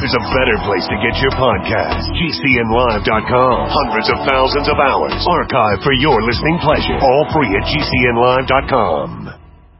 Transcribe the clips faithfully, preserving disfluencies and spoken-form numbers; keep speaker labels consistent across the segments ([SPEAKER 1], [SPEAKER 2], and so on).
[SPEAKER 1] there's a better place to get your podcast. G C N live dot com. Hundreds of thousands of hours archived for your listening pleasure. All free at G C N live dot com.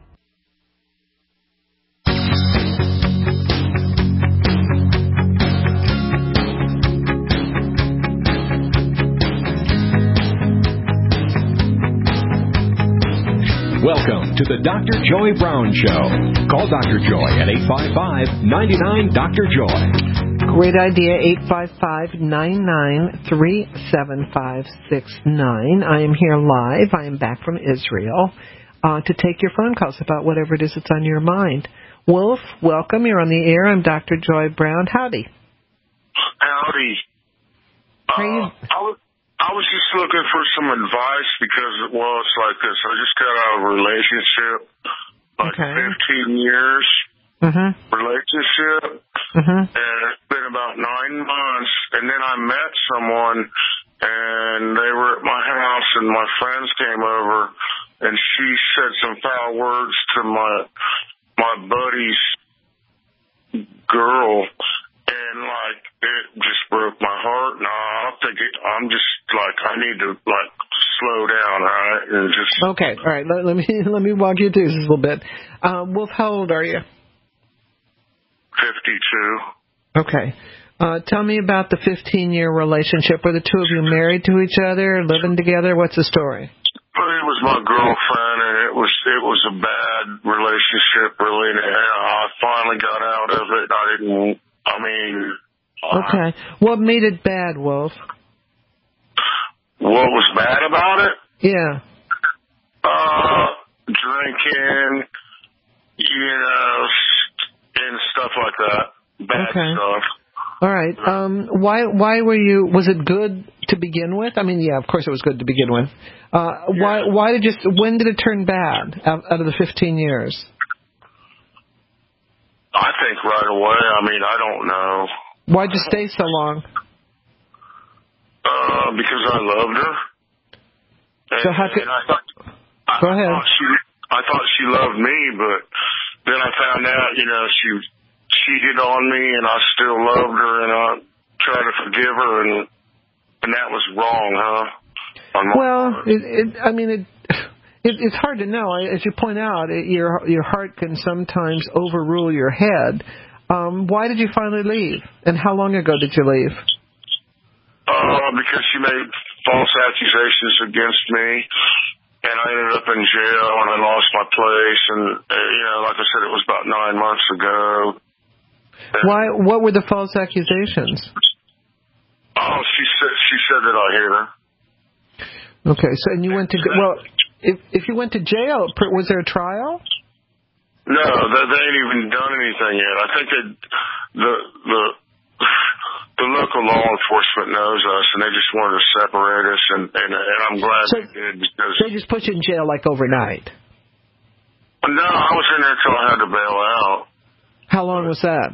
[SPEAKER 2] Welcome to the Doctor Joy Brown Show. Call Doctor Joy at eight five five, nine nine, Doctor Joy.
[SPEAKER 3] Great idea, eight five five, nine nine, three seven five six nine. I am here live. I am back from Israel uh, to take your phone calls about whatever it is that's on your mind. Wolf, welcome. You're on the air. I'm Doctor Joy Brown. Howdy.
[SPEAKER 4] Howdy.
[SPEAKER 3] How you?
[SPEAKER 4] Uh, I was I was just looking for some advice because, well, it's like this. I just got out of a relationship, like
[SPEAKER 3] Okay.
[SPEAKER 4] fifteen years
[SPEAKER 3] Mm-hmm.
[SPEAKER 4] relationship,
[SPEAKER 3] Mm-hmm.
[SPEAKER 4] and it's been about nine months. And then I met someone, and they were at my house, and my friends came over, and she said some foul words to my my buddy's girl. And, like, it just broke my heart. No, I think it, I'm just, like, I need to, like, slow down, right? And just...
[SPEAKER 3] Okay, all right. Let, let me let me walk you through this a little bit. Uh, Wolf, how old are you?
[SPEAKER 4] fifty-two.
[SPEAKER 3] Okay. Uh, tell me about the fifteen-year relationship. Were the two of you married to each other, living together? What's the story?
[SPEAKER 4] But it was my girlfriend, and it was it was a bad relationship, really. And I finally got out of it. I didn't... I mean...
[SPEAKER 3] Okay. What made it bad, Wolf?
[SPEAKER 4] What was bad about it?
[SPEAKER 3] Yeah.
[SPEAKER 4] Uh, drinking, you know, and stuff like that. Bad
[SPEAKER 3] Okay.
[SPEAKER 4] stuff.
[SPEAKER 3] All right. Um, why why were you? Was it good to begin with? I mean, yeah, of course it was good to begin with. Uh, why why did you? When did it turn bad? Out, out of the fifteen years.
[SPEAKER 4] I think right away. I mean, I don't know.
[SPEAKER 3] Why'd you stay so long?
[SPEAKER 4] Uh, because I loved her. And,
[SPEAKER 3] So how could?
[SPEAKER 4] and I thought,
[SPEAKER 3] Go
[SPEAKER 4] I
[SPEAKER 3] ahead.
[SPEAKER 4] Thought she, I thought she loved me, but then I found out, you know, she cheated on me, and I still loved her, and I tried to forgive her, and and that was wrong, huh? On my
[SPEAKER 3] Well,
[SPEAKER 4] part.
[SPEAKER 3] it, it, I mean, it, it, it's hard to know. As you point out, it, your your heart can sometimes overrule your head. Um, why did you finally leave? And how long ago did you leave?
[SPEAKER 4] Uh, because she made false accusations against me, and I ended up in jail, and I lost my place, and, uh, you know, like I said, it was about nine months ago. And,
[SPEAKER 3] Why? What were the false accusations?
[SPEAKER 4] oh, she said, she said that I hit her.
[SPEAKER 3] Okay, so and you went to well, if if you went to jail, was there a trial?
[SPEAKER 4] No, they, they ain't even done anything yet. I think that the the the local law enforcement knows us, and they just wanted to separate us, and and, and I'm glad
[SPEAKER 3] So
[SPEAKER 4] they did because
[SPEAKER 3] they just put you in jail like overnight.
[SPEAKER 4] no, I was in there till I had to bail out.
[SPEAKER 3] How long was that?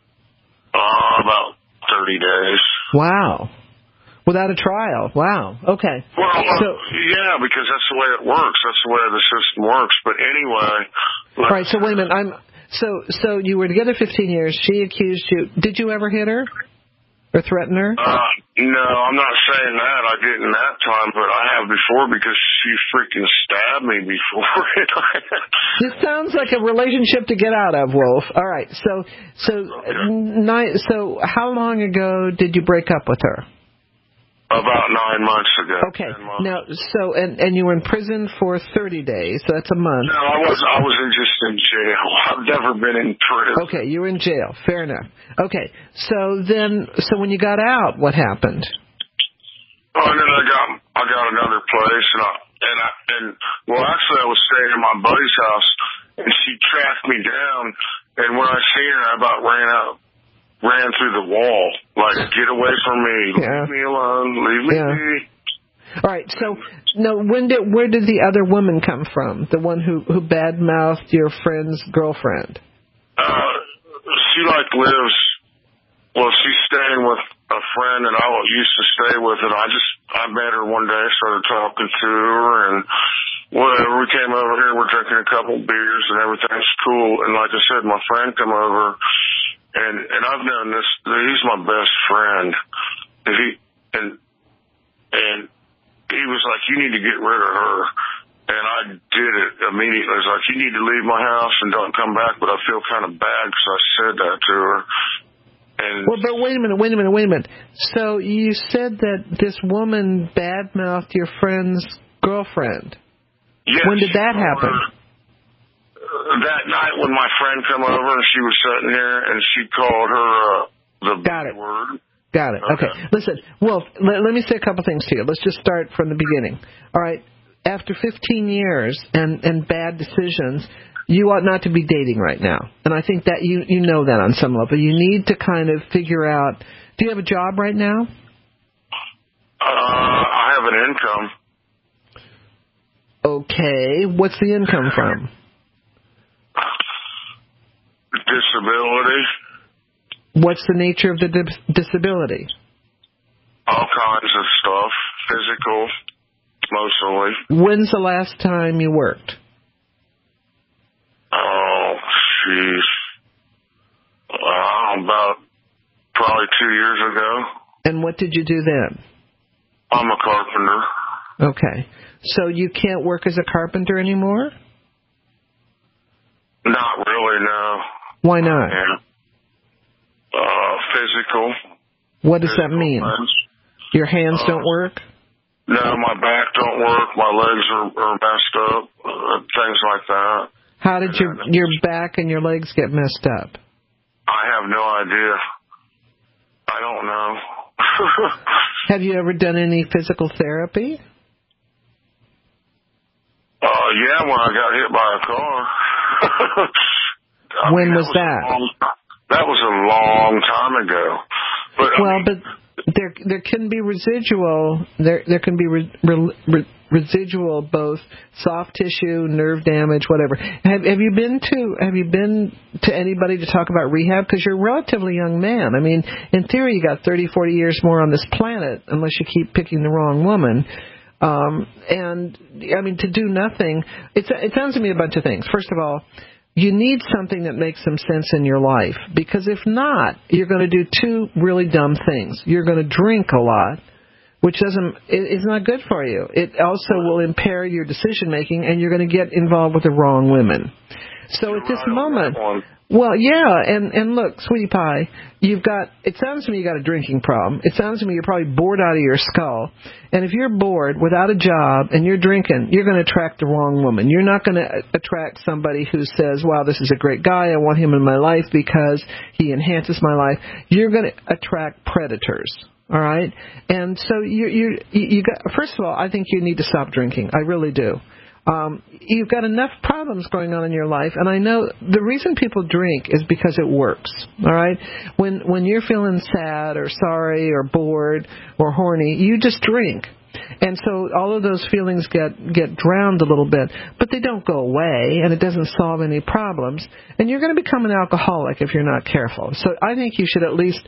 [SPEAKER 4] Uh, about thirty days.
[SPEAKER 3] Wow. Without a trial. Wow. Okay.
[SPEAKER 4] Well,
[SPEAKER 3] So,
[SPEAKER 4] yeah, because that's the way it works. That's the way the system works. But anyway.
[SPEAKER 3] all right. So wait a minute. I'm so so you were together fifteen years. She accused you. Did you ever hit her or threaten her?
[SPEAKER 4] Uh, no, I'm not saying that. I didn't that time, but I have before because she freaking stabbed me before.
[SPEAKER 3] This sounds like a relationship to get out of, Wolf. All right. So so
[SPEAKER 4] Okay.
[SPEAKER 3] ni- so how long ago did you break up with her?
[SPEAKER 4] About nine months ago.
[SPEAKER 3] Okay.
[SPEAKER 4] ten months.
[SPEAKER 3] Now, so and and you were in prison for thirty days. So that's a month.
[SPEAKER 4] No, I was I was in just in jail. I've never been in prison.
[SPEAKER 3] Okay, you were in jail. Fair enough. Okay. So then, so when you got out, what happened?
[SPEAKER 4] Oh, and then I got I got another place, and I and I and well, actually, I was staying in my buddy's house, and she tracked me down, and when I seen her, I about ran out, ran through the wall, like get away from me,
[SPEAKER 3] Yeah.
[SPEAKER 4] leave me alone, leave me
[SPEAKER 3] Yeah.
[SPEAKER 4] be.
[SPEAKER 3] All right. So, no. When did where did the other woman come from? The one who who badmouthed your friend's girlfriend?
[SPEAKER 4] Uh, she like lives. Well, she's staying with a friend that I used to stay with, and I just I met her one day, started talking to her, and whatever. We came over here, we're drinking a couple beers, and everything's cool. And like I said, my friend come over, and and I've known this. He's my best friend. And he and and he was like, "You need to get rid of her." And I did it immediately. I was like, "You need to leave my house and don't come back." But I feel kind of bad because I said that to her. And
[SPEAKER 3] well, but wait a minute, wait a minute, wait a minute. So you said that this woman badmouthed your friend's girlfriend.
[SPEAKER 4] yes,
[SPEAKER 3] when did that happen?
[SPEAKER 4] Uh, that night when my friend come over and she was sitting here and she called her uh, the
[SPEAKER 3] Got it.
[SPEAKER 4] word.
[SPEAKER 3] Got it. Okay. okay. Listen, Wolf, let, let me say a couple things to you. Let's just start from the beginning. All right. After fifteen years and, and bad decisions, you ought not to be dating right now. And I think that you, you know that on some level. You need to kind of figure out, do you have a job right now?
[SPEAKER 4] Uh, I have an income.
[SPEAKER 3] Okay. What's the income from?
[SPEAKER 4] Disability.
[SPEAKER 3] What's the nature of the di- disability?
[SPEAKER 4] All kinds of stuff. Physical, mostly.
[SPEAKER 3] When's the last time you worked?
[SPEAKER 4] Oh, jeez. Uh, about probably two years ago.
[SPEAKER 3] And what did you do then?
[SPEAKER 4] I'm a carpenter.
[SPEAKER 3] Okay. So you can't work as a carpenter anymore?
[SPEAKER 4] Not really, no.
[SPEAKER 3] Why not?
[SPEAKER 4] Yeah. Uh, physical.
[SPEAKER 3] What does
[SPEAKER 4] physical
[SPEAKER 3] that mean?
[SPEAKER 4] Things.
[SPEAKER 3] Your hands
[SPEAKER 4] uh,
[SPEAKER 3] don't work?
[SPEAKER 4] No, my back don't work. My legs are, are messed up. Uh, things like that.
[SPEAKER 3] How did your your back and your legs get messed up?
[SPEAKER 4] I have no idea. I don't know.
[SPEAKER 3] Have you ever done any physical therapy?
[SPEAKER 4] Uh, yeah, when I got hit by a car. I
[SPEAKER 3] when
[SPEAKER 4] mean,
[SPEAKER 3] was
[SPEAKER 4] that? Was
[SPEAKER 3] that?
[SPEAKER 4] Long, that was a long time ago. But,
[SPEAKER 3] well,
[SPEAKER 4] I mean,
[SPEAKER 3] but there there can be residual. There there can be re, re, re, residual both soft tissue, nerve damage, whatever. Have have you been to have you been to anybody to talk about rehab? Because you're a relatively young man. I mean, in theory, you got thirty, forty years more on this planet, unless you keep picking the wrong woman. Um, and I mean, to do nothing. It's it sounds to me a bunch of things. First of all, you need something that makes some sense in your life, because if not, you're going to do two really dumb things. You're going to drink a lot, which doesn't is not good for you. It also will impair your decision making, and you're going to get involved with the wrong women. So
[SPEAKER 4] you're
[SPEAKER 3] at this
[SPEAKER 4] right
[SPEAKER 3] moment,
[SPEAKER 4] on
[SPEAKER 3] well, yeah, and and look, sweetie pie, you've got. It sounds to me you got a drinking problem. It sounds to me you're probably bored out of your skull. And if you're bored without a job and you're drinking, you're going to attract the wrong woman. You're not going to attract somebody who says, "Wow, this is a great guy. I want him in my life because he enhances my life." You're going to attract predators. All right, and so you you you got. First of all, I think you need to stop drinking. I really do. Um, you've got enough problems going on in your life, and I know the reason people drink is because it works. All right, when when you're feeling sad or sorry or bored or horny, you just drink, and so all of those feelings get get drowned a little bit, but they don't go away, and it doesn't solve any problems. And you're going to become an alcoholic if you're not careful. So I think you should at least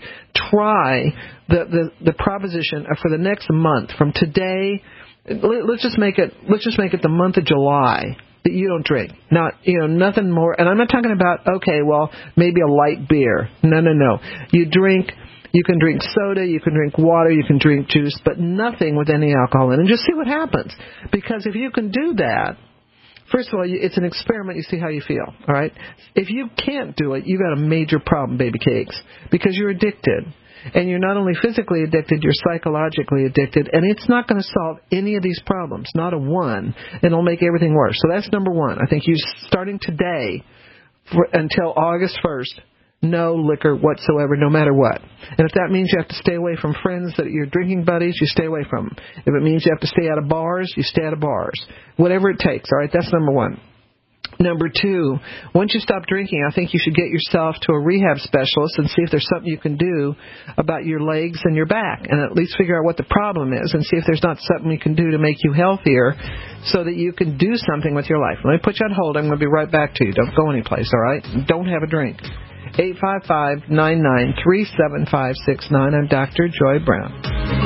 [SPEAKER 3] try the the, the proposition for the next month from today. Let's just make it. Let's just make it the month of July that you don't drink. Not, you know, nothing more. And I'm not talking about okay, well, maybe a light beer. No, no, no. You drink. You can drink soda. You can drink water. You can drink juice, but nothing with any alcohol in it. And just see what happens. Because if you can do that, first of all, it's an experiment. You see how you feel. All right. If you can't do it, you got a major problem, baby cakes, because you're addicted. And you're not only physically addicted, you're psychologically addicted, and it's not going to solve any of these problems, not a one, and it'll make everything worse. So that's number one. I think you, starting today for, until August first, no liquor whatsoever, no matter what. And if that means you have to stay away from friends that are your drinking buddies, you stay away from them. If it means you have to stay out of bars, you stay out of bars. Whatever it takes, all right? That's number one. Number two, once you stop drinking, I think you should get yourself to a rehab specialist and see if there's something you can do about your legs and your back, and at least figure out what the problem is and see if there's not something you can do to make you healthier so that you can do something with your life. Let me put you on hold. I'm going to be right back to you. Don't go anyplace, all right? Don't have a drink. eight five five, nine nine three, seven five six nine. I'm Doctor Joy Brown.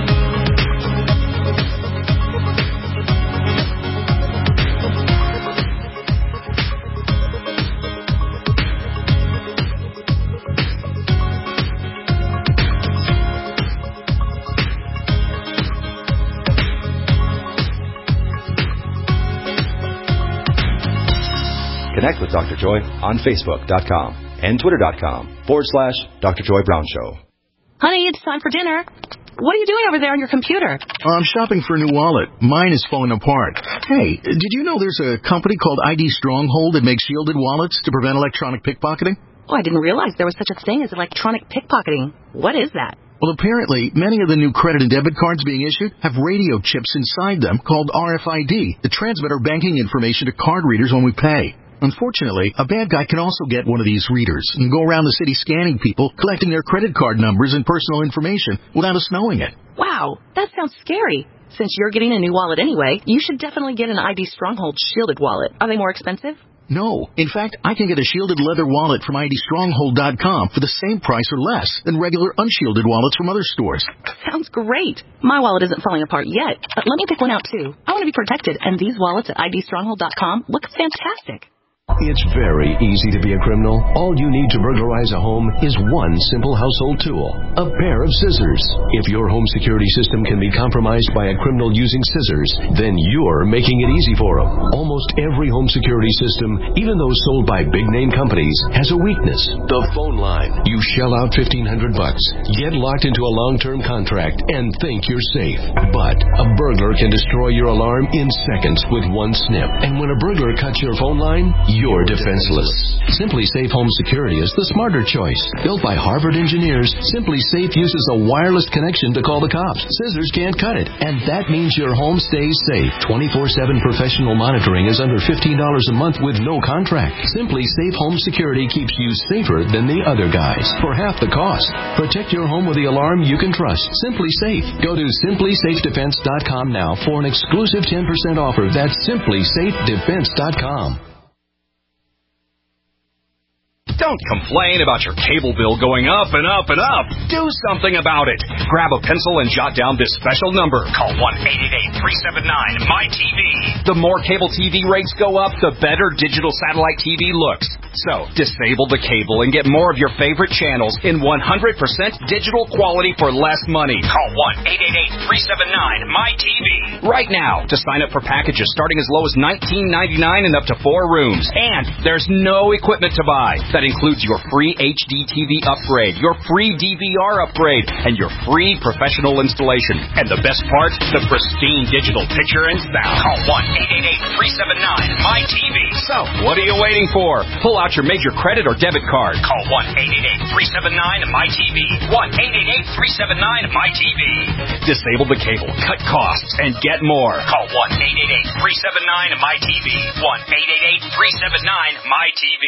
[SPEAKER 2] Connect with Doctor Joy on Facebook.com and Twitter.com forward slash Doctor Joy Brown Show.
[SPEAKER 5] Honey, it's time for dinner. What are you doing over there on your computer?
[SPEAKER 6] I'm shopping for a new wallet. Mine is falling apart. Hey, did you know there's a company called I D Stronghold that makes shielded wallets to prevent electronic pickpocketing?
[SPEAKER 5] Oh, I didn't realize there was such a thing as electronic pickpocketing. What is that?
[SPEAKER 6] Well, apparently, many of the new credit and debit cards being issued have radio chips inside them called R F I D that transmit our banking information to card readers when we pay. Unfortunately, a bad guy can also get one of these readers and go around the city scanning people, collecting their credit card numbers and personal information without us knowing it.
[SPEAKER 5] Wow, that sounds scary. Since you're getting a new wallet anyway, you should definitely get an I D Stronghold shielded wallet. Are they more expensive?
[SPEAKER 6] No. In fact, I can get a shielded leather wallet from I D Stronghold dot com for the same price or less than regular unshielded wallets from other stores.
[SPEAKER 5] Sounds great. My wallet isn't falling apart yet, but let me pick one out too. I want to be protected, and these wallets at I D Stronghold dot com look fantastic.
[SPEAKER 1] It's very easy to be a criminal. All you need to burglarize a home is one simple household tool, a pair of scissors. If your home security system can be compromised by a criminal using scissors, then you're making it easy for them. Almost every home security system, even those sold by big-name companies, has a weakness, the phone line. You shell out fifteen hundred bucks, get locked into a long-term contract, and think you're safe. But a burglar can destroy your alarm in seconds with one snip. And when a burglar cuts your phone line, you're defenseless. Simply Safe Home Security is the smarter choice. Built by Harvard engineers, Simply Safe uses a wireless connection to call the cops. Scissors can't cut it, and that means your home stays safe. twenty-four seven professional monitoring is under fifteen dollars a month with no contract. Simply Safe Home Security keeps you safer than the other guys for half the cost. Protect your home with the alarm you can trust. Simply Safe. Go to Simply Safe Defense dot com now for an exclusive ten percent offer. That's Simply Safe Defense dot com.
[SPEAKER 7] Don't complain about your cable bill going up and up and up. Do something about it. Grab a pencil and jot down this special number. Call one eight eight eight, three seven nine, M Y T V. The more cable T V rates go up, the better digital satellite T V looks. So, disable the cable and get more of your favorite channels in one hundred percent digital quality for less money. Call one eight eight eight, three seven nine, M Y T V right now to sign up for packages starting as low as nineteen ninety-nine and up to four rooms. And there's no equipment to buy. That includes your free H D T V upgrade, your free D V R upgrade, and your free professional installation. And the best part, the pristine digital picture and sound. Call one eight eight eight, three seven nine, M Y T V. So, what are you waiting for? Pull out your major credit or debit card. Call one eight eight eight, three seven nine, M Y T V. one eight eight eight, three seven nine, M Y T V. Disable the cable, cut costs, and get more. Call one eight eight eight, three seven nine, M Y T V. one eight eight eight, three seven nine, M Y T V.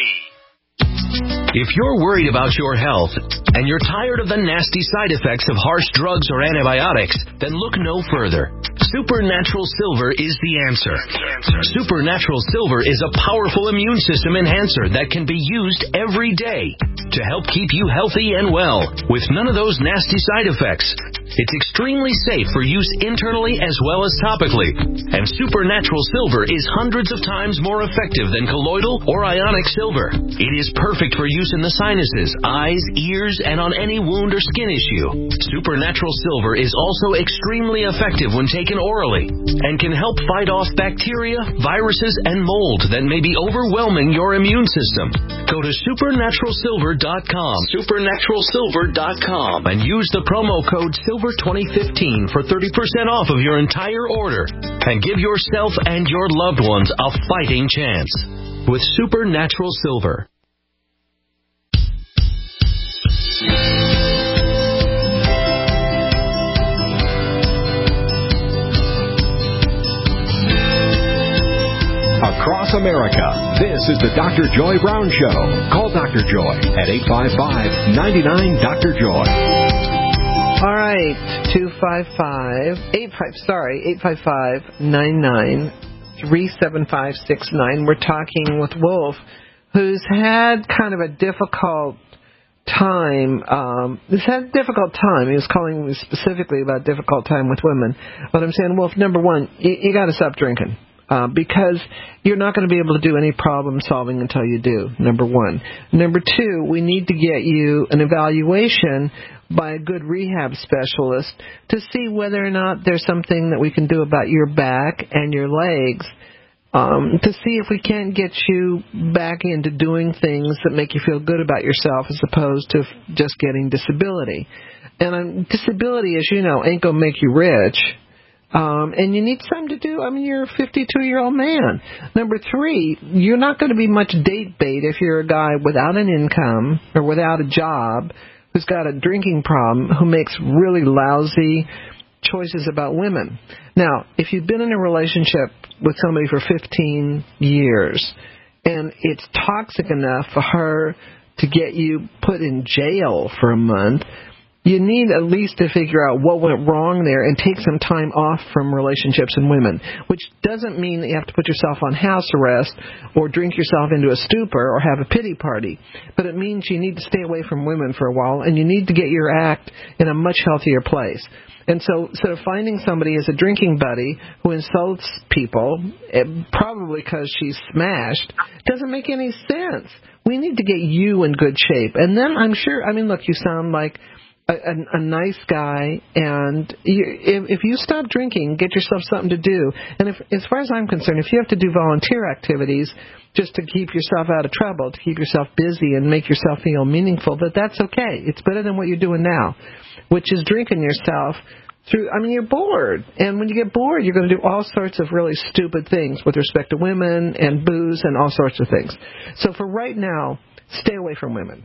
[SPEAKER 8] If you're worried about your health and you're tired of the nasty side effects of harsh drugs or antibiotics, then look no further. Supernatural Silver is the answer. Supernatural Silver is a powerful immune system enhancer that can be used every day to help keep you healthy and well with none of those nasty side effects. It's extremely safe for use internally as well as topically. And Supernatural Silver is hundreds of times more effective than colloidal or ionic silver. It is perfect for use in the sinuses, eyes, ears, and on any wound or skin issue. Supernatural Silver is also extremely effective when taken orally and can help fight off bacteria, viruses, and mold that may be overwhelming your immune system. Go to supernatural silver dot com, supernatural silver dot com, and use the promo code silver twenty fifteen for thirty percent off of your entire order. And give yourself and your loved ones a fighting chance with Supernatural Silver.
[SPEAKER 2] Across America, this is the Doctor Joy Brown Show. Call Doctor Joy at eight five five, nine nine, Doctor Joy.
[SPEAKER 3] All right, two five five, eight five, sorry, eight five five, nine nine, three seven five six nine. We're talking with Wolf, who's had kind of a difficult time. Um, he's had a difficult time. He was calling me specifically about difficult time with women. But I'm saying, Wolf, number one, you, you got to stop drinking. Uh, because you're not going to be able to do any problem solving until you do, number one. Number two, we need to get you an evaluation by a good rehab specialist to see whether or not there's something that we can do about your back and your legs um, to see if we can't get you back into doing things that make you feel good about yourself as opposed to just getting disability. And um, disability, as you know, ain't going to make you rich. Um, and you need something to do. I mean, you're a fifty-two-year-old man. Number three, you're not going to be much date bait if you're a guy without an income or without a job who's got a drinking problem, who makes really lousy choices about women. Now, if you've been in a relationship with somebody for fifteen years and it's toxic enough for her to get you put in jail for a month, you need at least to figure out what went wrong there and take some time off from relationships and women, which doesn't mean that you have to put yourself on house arrest or drink yourself into a stupor or have a pity party. But it means you need to stay away from women for a while, and you need to get your act in a much healthier place. And so instead of finding somebody as a drinking buddy who insults people, probably because she's smashed, doesn't make any sense. We need to get you in good shape. And then I'm sure, I mean, look, you sound like A, a, a nice guy, and you, if, if you stop drinking, get yourself something to do. And if, as far as I'm concerned, if you have to do volunteer activities just to keep yourself out of trouble, to keep yourself busy and make yourself feel meaningful, that that's okay. It's better than what you're doing now, which is drinking yourself through, I mean, you're bored. And when you get bored, you're going to do all sorts of really stupid things with respect to women and booze and all sorts of things. So for right now, stay away from women.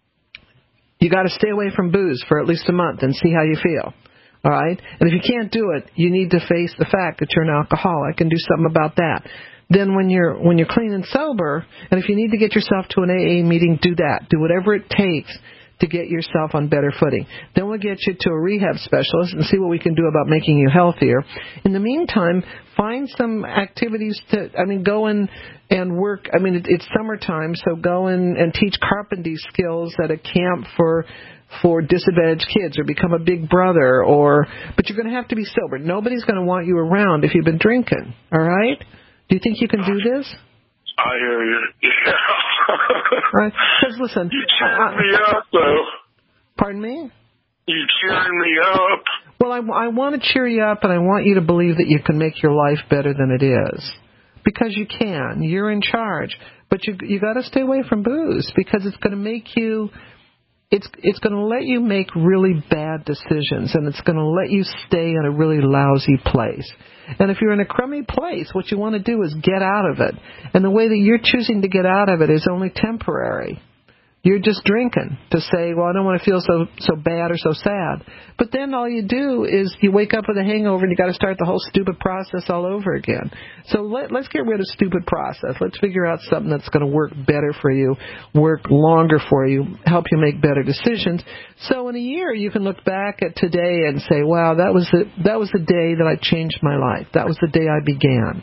[SPEAKER 3] You got to stay away from booze for at least a month and see how you feel. All right? And if you can't do it, you need to face the fact that you're an alcoholic and do something about that. Then when you're when you're clean and sober, and if you need to get yourself to an A A meeting, do that. Do whatever it takes to get yourself on better footing. Then we'll get you to a rehab specialist and see what we can do about making you healthier. In the meantime, find some activities to, I mean, go in and work. I mean, it, it's summertime, so go in and teach carpentry skills at a camp for for disadvantaged kids, or become a big brother, or, but you're going to have to be sober. Nobody's going to want you around if you've been drinking, all right? Do you think you can do this?
[SPEAKER 4] I hear you. Yeah.
[SPEAKER 3] Right? Because listen,
[SPEAKER 4] you cheering me up, though.
[SPEAKER 3] Pardon me?
[SPEAKER 4] You cheering me up.
[SPEAKER 3] Well, I, I want to cheer you up, and I want you to believe that you can make your life better than it is, because you can. You're in charge, but you you got to stay away from booze, because it's going to make you. It's it's going to let you make really bad decisions, and it's going to let you stay in a really lousy place. And if you're in a crummy place, what you want to do is get out of it. And the way that you're choosing to get out of it is only temporary. You're just drinking to say, well, I don't want to feel so so bad or so sad. But then all you do is you wake up with a hangover and you got to start the whole stupid process all over again. So let, let's get rid of stupid process. Let's figure out something that's going to work better for you, work longer for you, help you make better decisions. So in a year you can look back at today and say, wow, that was the, that was the day that I changed my life. That was the day I began.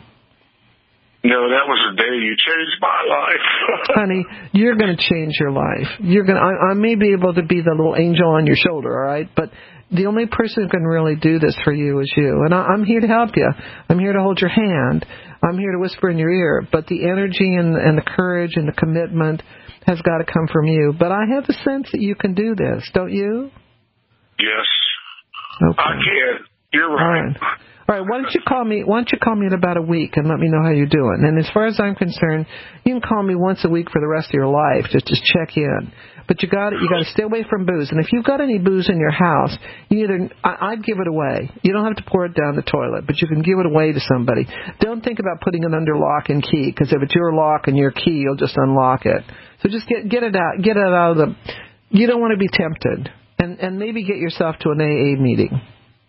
[SPEAKER 4] No, that was the day you changed my life.
[SPEAKER 3] Honey, you're going to change your life. You're going. I, I may be able to be the little angel on your shoulder, all right? But the only person who can really do this for you is you. And I, I'm here to help you. I'm here to hold your hand. I'm here to whisper in your ear. But the energy and, and the courage and the commitment has got to come from you. But I have a sense that you can do this, don't you?
[SPEAKER 4] Yes.
[SPEAKER 3] Okay.
[SPEAKER 4] I can. You're right.
[SPEAKER 3] All right. All right, why don't you call me? Why don't you call me in about a week and let me know how you're doing? And as far as I'm concerned, you can call me once a week for the rest of your life. Just just check in. But you got you got to stay away from booze. And if you've got any booze in your house, you either I, I'd give it away. You don't have to pour it down the toilet, but you can give it away to somebody. Don't think about putting it under lock and key, because if it's your lock and your key, you'll just unlock it. So just get get it out. Get it out of the. You don't want to be tempted, and and maybe get yourself to an A A meeting.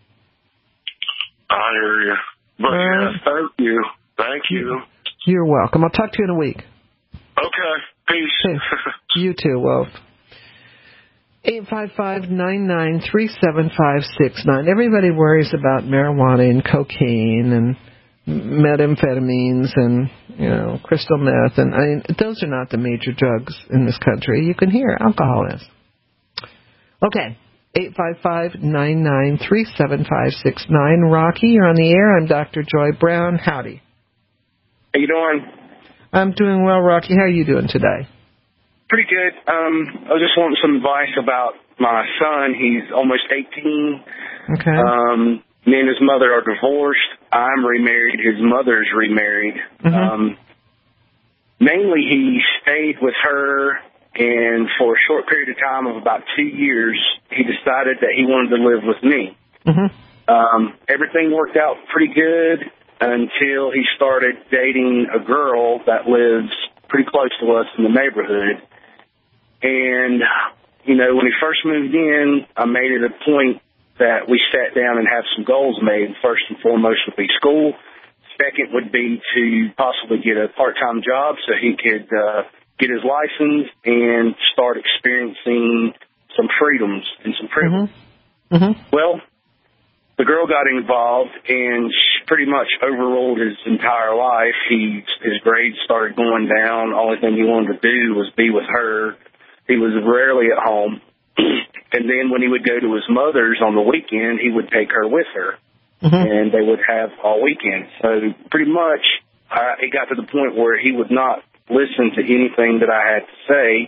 [SPEAKER 4] I hear you. But, uh, yeah, thank you. Thank you.
[SPEAKER 3] You're welcome. I'll talk to you in a week.
[SPEAKER 4] Okay. Peace.
[SPEAKER 3] Hey, you too, Wolf. eight five five, nine nine three, seven five six nine. Everybody worries about marijuana and cocaine and methamphetamines and, you know, crystal meth. And I mean, those are not the major drugs in this country. You can hear alcohol is. Okay. eight five five, nine nine three, seven five six nine. Rocky, you're on the air. I'm Doctor Joy Brown. Howdy.
[SPEAKER 9] How you doing?
[SPEAKER 3] I'm doing well, Rocky. How are you doing today?
[SPEAKER 9] Pretty good. Um, I was just wanting some advice about my son. He's almost eighteen.
[SPEAKER 3] Okay.
[SPEAKER 9] Um, me and his mother are divorced, I'm remarried. His mother's remarried.
[SPEAKER 3] Mm-hmm.
[SPEAKER 9] Um, mainly, he stayed with her, and for a short period of time of about two years, he decided that he wanted to live with me.
[SPEAKER 3] Mm-hmm.
[SPEAKER 9] Um, everything worked out pretty good until he started dating a girl that lives pretty close to us in the neighborhood. And, you know, when he first moved in, I made it a point that we sat down and have some goals made. First and foremost would be school. Second would be to possibly get a part-time job so he could uh, get his license and start experiencing some freedoms and some privilege.
[SPEAKER 3] Mm-hmm. Mm-hmm.
[SPEAKER 9] Well, the girl got involved, and she pretty much overruled his entire life. He, his grades started going down. Only thing he wanted to do was be with her. He was rarely at home. And then when he would go to his mother's on the weekend, he would take her with her. Mm-hmm. And they would have all weekend. So pretty much uh, it got to the point where he would not listen to anything that I had to say.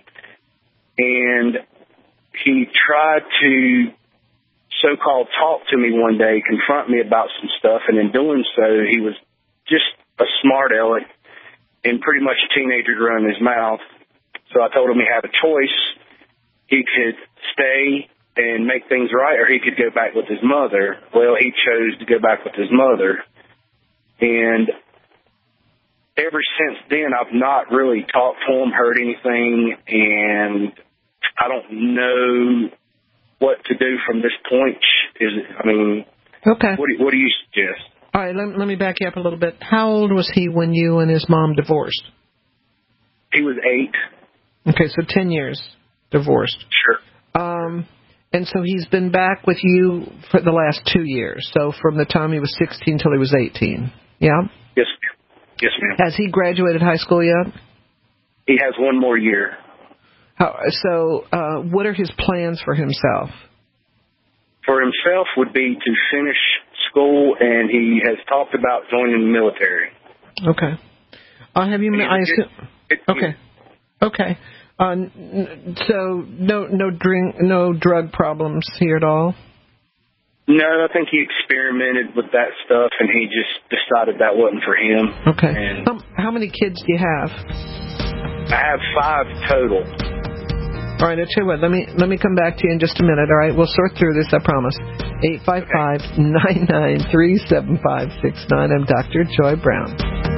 [SPEAKER 9] And he tried to so-called talk to me one day, confront me about some stuff, and in doing so, he was just a smart aleck and pretty much a teenager growing his mouth. So I told him he had a choice. He could stay and make things right, or he could go back with his mother. Well, he chose to go back with his mother. And ever since then, I've not really talked to him, heard anything, and I don't know what to do from this point. Is I mean,
[SPEAKER 3] okay.
[SPEAKER 9] What do, what do you suggest?
[SPEAKER 3] All right, let, let me back you up a little bit. How old was he when you and his mom divorced?
[SPEAKER 9] He was eight.
[SPEAKER 3] Okay, so ten years divorced.
[SPEAKER 9] Sure.
[SPEAKER 3] Um, and so he's been back with you for the last two years. So from the time he was sixteen till he was eighteen. Yeah?
[SPEAKER 9] Yes, ma'am. Yes, ma'am.
[SPEAKER 3] Has he graduated high school yet?
[SPEAKER 9] He has one more year.
[SPEAKER 3] How, so uh, what are his plans for himself?
[SPEAKER 9] For himself would be to finish school, and he has talked about joining the military.
[SPEAKER 3] Okay. Uh, have you? I assume,
[SPEAKER 9] it, it,
[SPEAKER 3] okay. Okay. Uh, so no, no drink, no drug problems here at all.
[SPEAKER 9] No, I think he experimented with that stuff, and he just decided that wasn't for him.
[SPEAKER 3] Okay.
[SPEAKER 9] And
[SPEAKER 3] um, how many kids do you have?
[SPEAKER 9] I have five total.
[SPEAKER 3] All right, I tell you what, let me let me come back to you in just a minute, all right? We'll sort through this, I promise. eight five five, nine nine three, seven five six nine. I'm Doctor Joy Brown.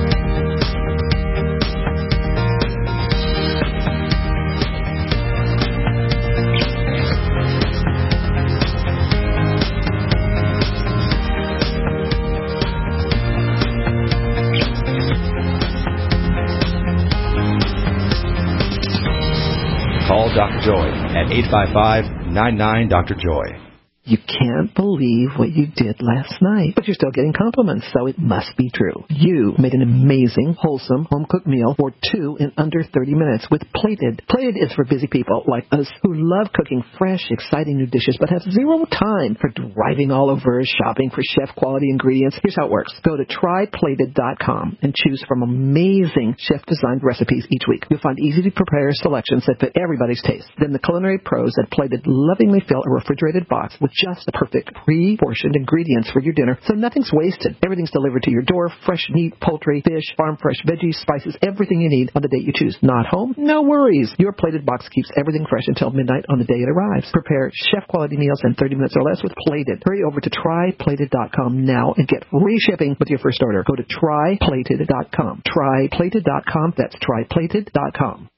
[SPEAKER 2] Call Doctor Joy at eight five five, nine nine, Doctor Joy.
[SPEAKER 3] You can't believe what you did last night, but you're still getting compliments, so it must be true. You made an amazing, wholesome, home-cooked meal for two in under thirty minutes with Plated. Plated is for busy people like us who love cooking fresh, exciting new dishes, but have zero time for driving all over, shopping for chef-quality ingredients. Here's how it works. Go to try plated dot com and choose from amazing chef-designed recipes each week. You'll find easy-to-prepare selections that fit everybody's taste. Then the culinary pros at Plated lovingly fill a refrigerated box with just the perfect pre-portioned ingredients for your dinner, so nothing's wasted. Everything's delivered to your door, fresh meat, poultry, fish, farm-fresh veggies, spices, everything you need on the date you choose. Not home? No worries. Your Plated box keeps everything fresh until midnight on the day it arrives. Prepare chef-quality meals in thirty minutes or less with Plated. Hurry over to try plated dot com now and get free shipping with your first order. Go to try plated dot com. try plated dot com. That's try plated dot com.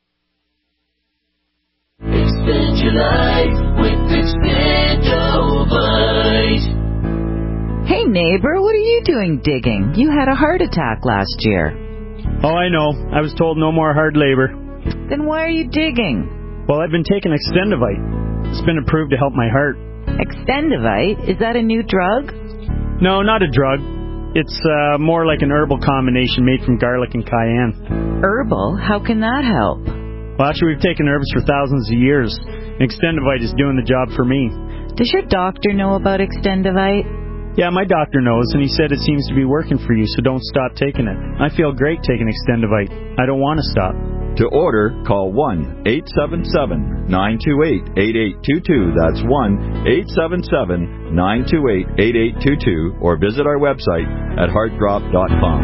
[SPEAKER 10] Expand your life with Expandovite.
[SPEAKER 11] Hey neighbor, what are you doing digging? You had a heart attack last year.
[SPEAKER 12] Oh, I know. I was told no more hard labor.
[SPEAKER 11] Then why are you digging?
[SPEAKER 12] Well, I've been taking Extendovite. It's been approved to help my heart.
[SPEAKER 11] Extendovite? Is that a new drug?
[SPEAKER 12] No, not a drug. It's uh, more like an herbal combination made from garlic and cayenne.
[SPEAKER 11] Herbal? How can that help?
[SPEAKER 12] Well, actually, we've taken herbs for thousands of years. Extendovite is doing the job for me.
[SPEAKER 11] Does your doctor know about Extendovite?
[SPEAKER 12] Yeah, my doctor knows, and he said it seems to be working for you, so don't stop taking it. I feel great taking Extendovite. I don't want to stop.
[SPEAKER 13] To order, call one eight seven seven, nine two eight, eight eight two two. That's one eight seven seven, nine two eight, eight eight two two, or visit our website at heart drop dot com.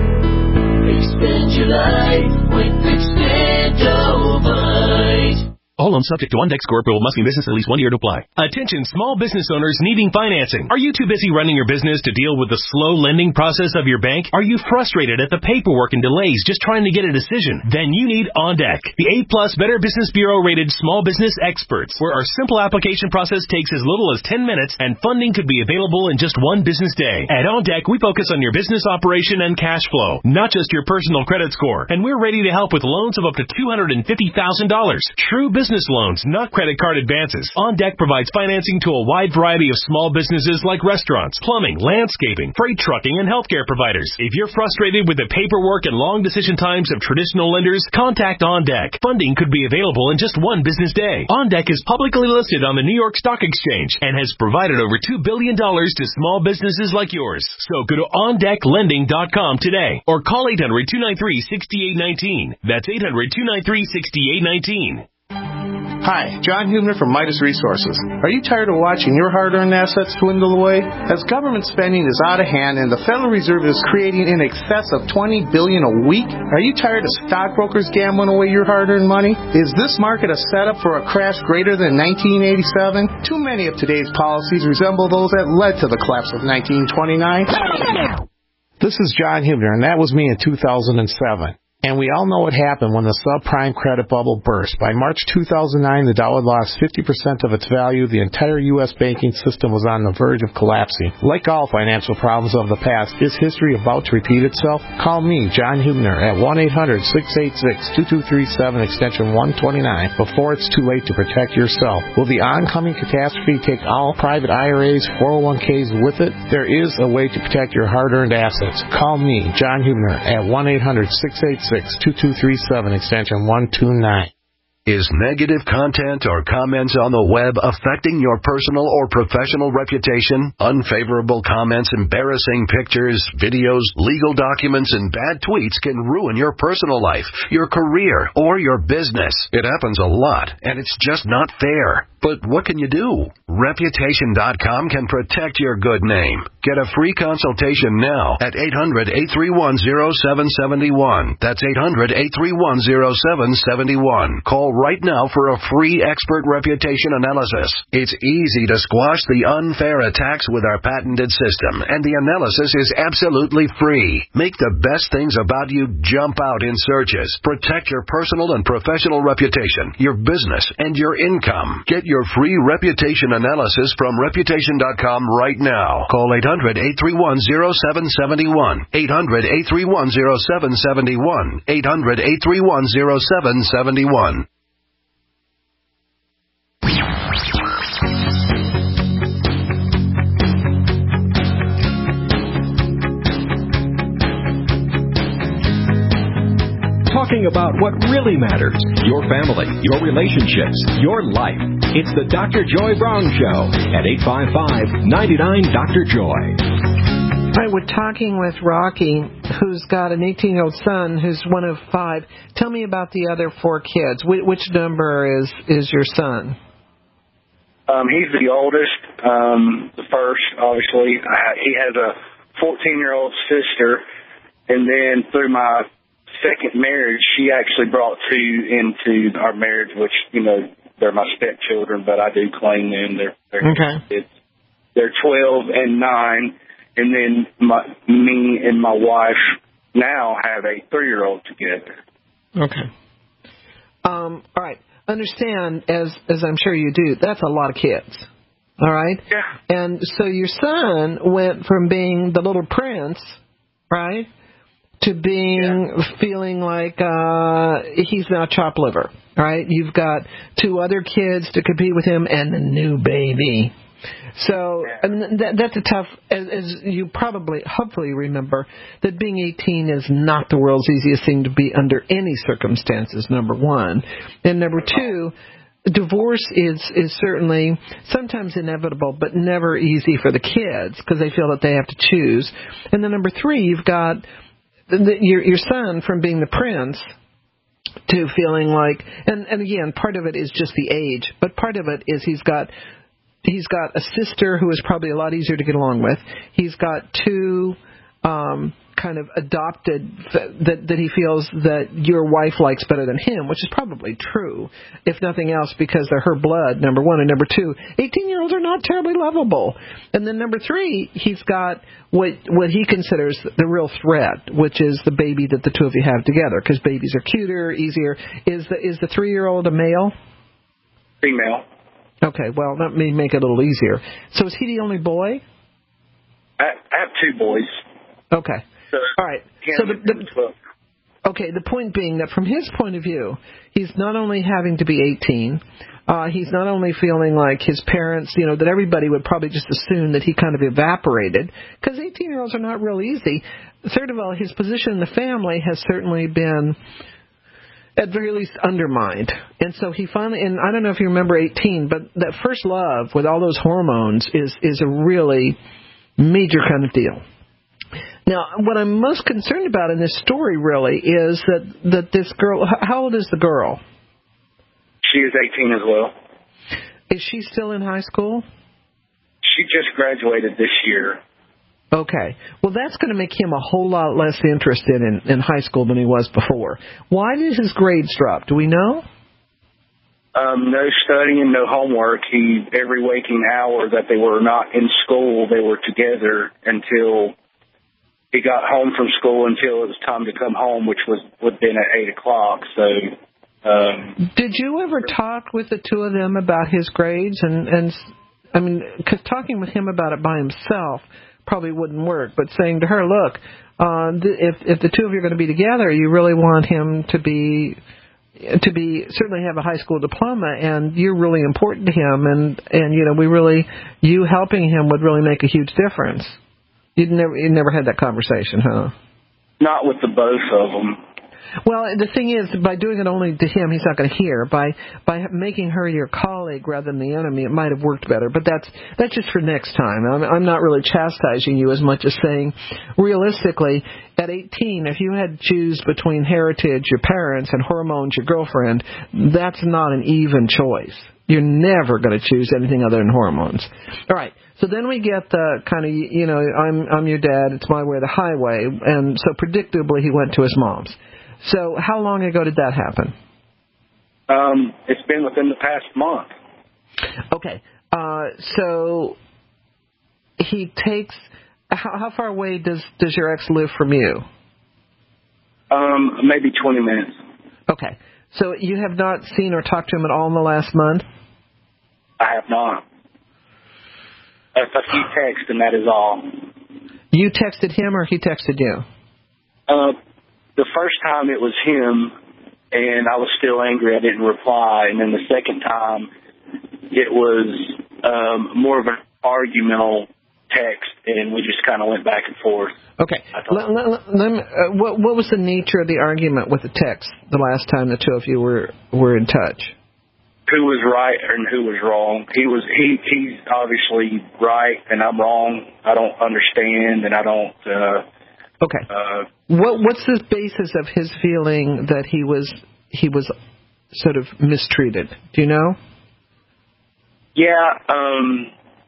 [SPEAKER 10] Expand your life with Expandovite.
[SPEAKER 1] All loans subject to on-deck score approval, must be business at least one year to apply. Attention small business owners needing financing. Are you too busy running your business to deal with the slow lending process of your bank? Are you frustrated at the paperwork and delays just trying to get a decision? Then you need OnDeck, the A-plus Better Business Bureau rated small business experts, where our simple application process takes as little as ten minutes and funding could be available in just one business day. At OnDeck, we focus on your business operation and cash flow, not just your personal credit score. And we're ready to help with loans of up to two hundred fifty thousand dollars. True business Business loans, not credit card advances. OnDeck provides financing to a wide variety of small businesses like restaurants, plumbing, landscaping, freight trucking, and healthcare providers. If you're frustrated with the paperwork and long decision times of traditional lenders, contact OnDeck. Funding could be available in just one business day. OnDeck is publicly listed on the New York Stock Exchange and has provided over two billion dollars to small businesses like yours. So go to on deck lending dot com today or call eight hundred, two nine three, six eight one nine. That's eight hundred, two nine three, six eight one nine.
[SPEAKER 14] Hi, John Hubner from Midas Resources. Are you tired of watching your hard-earned assets dwindle away? As government spending is out of hand and the Federal Reserve is creating in excess of twenty billion dollars a week, are you tired of stockbrokers gambling away your hard-earned money? Is this market a setup for a crash greater than nineteen eighty-seven? Too many of today's policies resemble those that led to the collapse of nineteen twenty-nine. This is John Hubner, and that was me in two thousand seven. And we all know what happened when the subprime credit bubble burst. By March two thousand nine, the dollar lost fifty percent of its value. The entire U S banking system was on the verge of collapsing. Like all financial problems of the past, is history about to repeat itself? Call me, John Hubner, at one eight hundred, six eight six, two two three seven, extension one twenty-nine, before it's too late to protect yourself. Will the oncoming catastrophe take all private I R As, four oh one k's with it? There is a way to protect your hard-earned assets. Call me, John Hubner, at one eight hundred, six eight six, two two three seven, extension one two nine.
[SPEAKER 1] Is negative content or comments on the web affecting your personal or professional reputation? Unfavorable comments, embarrassing pictures, videos, legal documents, and bad tweets can ruin your personal life, your career, or your business. It happens a lot, and it's just not fair. But what can you do? Reputation dot com can protect your good name. Get a free consultation now at eight hundred, eight three one, oh seven seven one. That's eight hundred, eight three one, oh seven seven one. Call right now for a free expert reputation analysis. It's easy to squash the unfair attacks with our patented system, and the analysis is absolutely free. Make the best things about you jump out in searches. Protect your personal and professional reputation, your business, and your income. Get your free reputation analysis from reputation dot com right now. Call eight hundred, eight three one, oh seven seven one. eight hundred, eight three one, oh seven seven one. eight hundred, eight three one, oh seven seven one.
[SPEAKER 2] Talking about what really matters, your family, your relationships, your life. It's the Doctor Joy Brown Show at eight five five, nine nine, Doctor Joy.
[SPEAKER 3] Hi, we're talking with Rocky, who's got an eighteen-year-old son who's one of five. Tell me about the other four kids. Wh- which number is, is your son?
[SPEAKER 9] Um, he's the oldest, um, the first, obviously. I, he has a fourteen-year-old sister, and then through my second marriage, she actually brought two into our marriage, which, you know, they're my stepchildren, but I do claim them. They're, they're
[SPEAKER 3] okay.
[SPEAKER 9] Kids. They're twelve and nine, and then my, me and my wife now have a three-year-old together.
[SPEAKER 3] Okay. Um, all right. Understand, as as I'm sure you do, that's a lot of kids. All right?
[SPEAKER 9] Yeah.
[SPEAKER 3] And so your son went from being the little prince, right, to being yeah. feeling like uh, he's now chopped liver, right? You've got two other kids to compete with him and the new baby. So yeah. I mean, that, that's a tough, as, as you probably, hopefully remember, that being eighteen is not the world's easiest thing to be under any circumstances, number one. And number two, divorce is, is certainly sometimes inevitable, but never easy for the kids because they feel that they have to choose. And then number three, you've got the, your, your son from being the prince to feeling like, and, and again, part of it is just the age, but part of it is he's got he's got a sister who is probably a lot easier to get along with. He's got two um, kind of adopted that that he feels that your wife likes better than him, which is probably true, if nothing else, because they're her blood, number one, and number two, eighteen-year-olds are not terribly lovable. And then number three, he's got what what he considers the real threat, which is the baby that the two of you have together, because babies are cuter, easier. Is the is the three-year-old a male?
[SPEAKER 9] Female.
[SPEAKER 3] Okay, well, that may make it a little easier. So is he the only boy?
[SPEAKER 9] I, I have two boys.
[SPEAKER 3] Okay. So, all right. So the, the okay, the point being that from his point of view, he's not only having to be eighteen, uh, he's not only feeling like his parents, you know, that everybody would probably just assume that he kind of evaporated, because eighteen-year-olds are not real easy. Third of all, his position in the family has certainly been, at very least, undermined. And so he finally, and I don't know if you remember eighteen, but that first love with all those hormones is, is a really major kind of deal. Now, what I'm most concerned about in this story, really, is that, that this girl, how old is the girl?
[SPEAKER 9] She is eighteen as well.
[SPEAKER 3] Is she still in high school?
[SPEAKER 9] She just graduated this year.
[SPEAKER 3] Okay. Well, that's going to make him a whole lot less interested in, in high school than he was before. Why did his grades drop? Do we know?
[SPEAKER 9] Um, no studying, no homework. He, every waking hour that they were not in school, they were together until he got home from school, until it was time to come home, which was would have been at eight o'clock. So, um,
[SPEAKER 3] did you ever talk with the two of them about his grades? And, and I mean, because talking with him about it by himself probably wouldn't work. But saying to her, look, uh, if if the two of you are going to be together, you really want him to be to be certainly have a high school diploma, and you're really important to him, and and you know we really you helping him would really make a huge difference. You'd never, you never had that conversation, huh?
[SPEAKER 9] Not with the both of them.
[SPEAKER 3] Well, the thing is, by doing it only to him, he's not going to hear. By by making her your colleague rather than the enemy, it might have worked better. But that's that's just for next time. I'm, I'm not really chastising you as much as saying, realistically, at eighteen, if you had to choose between heritage, your parents, and hormones, your girlfriend, that's not an even choice. You're never going to choose anything other than hormones. All right. So then we get the kind of, you know, I'm I'm your dad, it's my way or the highway. And so predictably he went to his mom's. So how long ago did that happen?
[SPEAKER 9] Um, it's been within the past month.
[SPEAKER 3] Okay. Uh, so he takes, how, how far away does, does your ex live from you?
[SPEAKER 9] Um, maybe twenty minutes.
[SPEAKER 3] Okay. So you have not seen or talked to him at all in the last month?
[SPEAKER 9] I have not. A, a few texts, and that is all.
[SPEAKER 3] You texted him or he texted you?
[SPEAKER 9] Uh, the first time it was him, and I was still angry. I didn't reply. And then the second time, it was um, more of an argumental text, and we just kind of went back and forth.
[SPEAKER 3] Okay. Let, let, let me, uh, what, what was the nature of the argument with the text the last time the two of you were, were in touch?
[SPEAKER 9] Who was right and who was wrong? He was he he's obviously right, and I'm wrong. I don't understand, and I don't. Uh,
[SPEAKER 3] okay.
[SPEAKER 9] Uh,
[SPEAKER 3] what what's the basis of his feeling that he was he was sort of mistreated? Do you know?
[SPEAKER 9] Yeah. Um.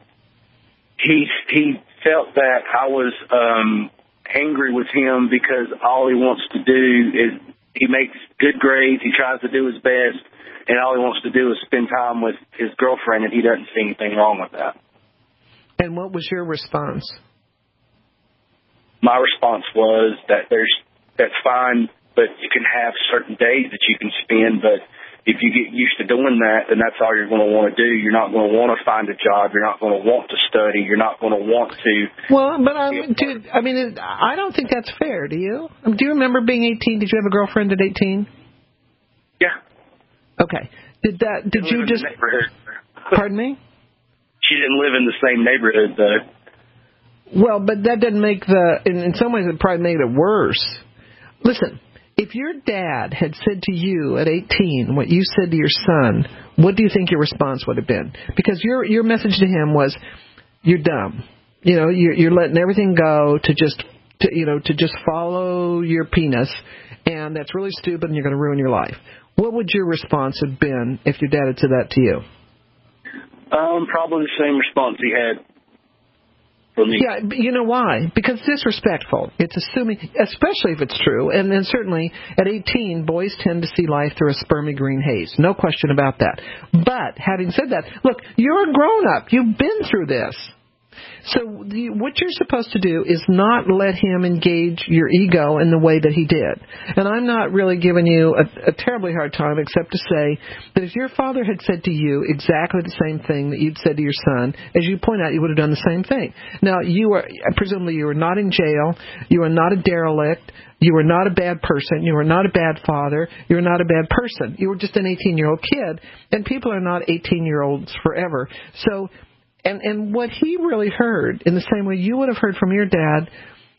[SPEAKER 9] He he felt that I was um angry with him because all he wants to do is he makes good grades. He tries to do his best. And all he wants to do is spend time with his girlfriend, and he doesn't see anything wrong with that.
[SPEAKER 3] And what was your response?
[SPEAKER 9] My response was that there's that's fine, but you can have certain days that you can spend, but if you get used to doing that, then that's all you're going to want to do. You're not going to want to find a job. You're not going to want to study. You're not going to want to.
[SPEAKER 3] Well, but I mean, dude, I mean, I don't think that's fair. Do you? Do you remember being eighteen? Did you have a girlfriend at eighteen?
[SPEAKER 9] Yeah.
[SPEAKER 3] Okay. Did that? Did you just? Pardon me?
[SPEAKER 9] She didn't live in the same neighborhood, though.
[SPEAKER 3] Well, but that didn't make the. In, in some ways, it probably made it worse. Listen, if your dad had said to you at eighteen what you said to your son, what do you think your response would have been? Because your your message to him was, "You're dumb. You know, you're, you're letting everything go to just, to, you know, to just follow your penis." and that's really stupid and you're going to ruin your life. What would your response have been if your dad had said that to you?
[SPEAKER 9] Um, probably the same response he had for me.
[SPEAKER 3] Yeah, you know why? Because it's disrespectful. It's assuming, especially if it's true, and then certainly at eighteen, boys tend to see life through a spermy green haze. No question about that. But having said that, look, you're a grown-up. You've been through this. So the, what you're supposed to do is not let him engage your ego in the way that he did. And I'm not really giving you a, a terribly hard time except to say that if your father had said to you exactly the same thing that you'd said to your son, as you point out, you would have done the same thing. Now, you are presumably you were not in jail. You are not a derelict. You were not a bad person. You were not a bad father. You were not a bad person. You were just an eighteen-year-old kid. And people are not eighteen-year-olds forever. So... And and what he really heard, in the same way you would have heard from your dad,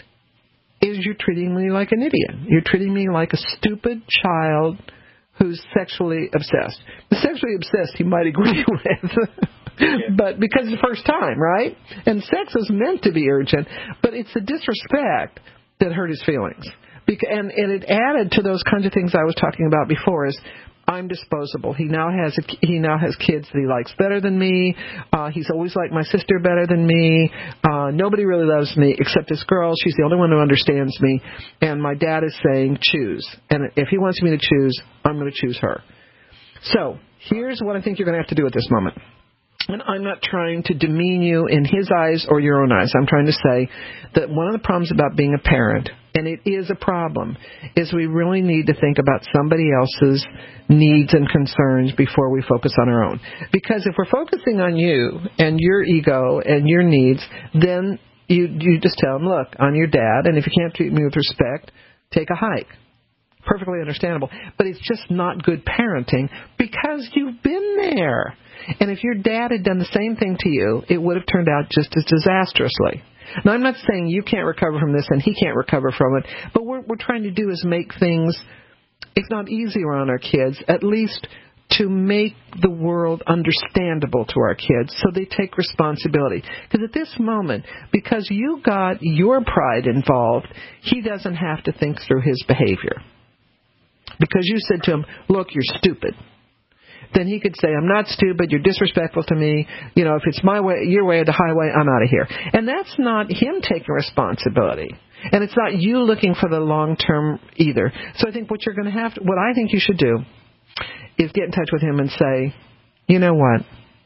[SPEAKER 3] is you're treating me like an idiot. You're treating me like a stupid child who's sexually obsessed. The sexually obsessed he might agree with, but because it's the first time, right? And sex is meant to be urgent, but it's the disrespect that hurt his feelings. And, and it added to those kinds of things I was talking about before is, I'm disposable. He now has a, he now has kids that he likes better than me. Uh, he's always liked my sister better than me. Uh, nobody really loves me except this girl. She's the only one who understands me. And my dad is saying, choose. And if he wants me to choose, I'm going to choose her. So here's what I think you're going to have to do at this moment. And I'm not trying to demean you in his eyes or your own eyes. I'm trying to say that one of the problems about being a parent, and it is a problem, is we really need to think about somebody else's needs and concerns before we focus on our own. Because if we're focusing on you and your ego and your needs, then you you just tell them, look, I'm your dad, and if you can't treat me with respect, take a hike. Perfectly understandable. But it's just not good parenting because you've been there. And if your dad had done the same thing to you, it would have turned out just as disastrously. Now, I'm not saying you can't recover from this and he can't recover from it, but what we're trying to do is make things, if not easier on our kids, at least to make the world understandable to our kids so they take responsibility. Because at this moment, because you got your pride involved, he doesn't have to think through his behavior. Because you said to him, look, you're stupid. Then he could say, I'm not stupid, you're disrespectful to me, you know, if it's my way, your way or the highway, I'm out of here. And that's not him taking responsibility. And it's not you looking for the long term either. So I think what you're going to have to, what I think you should do is get in touch with him and say, you know what?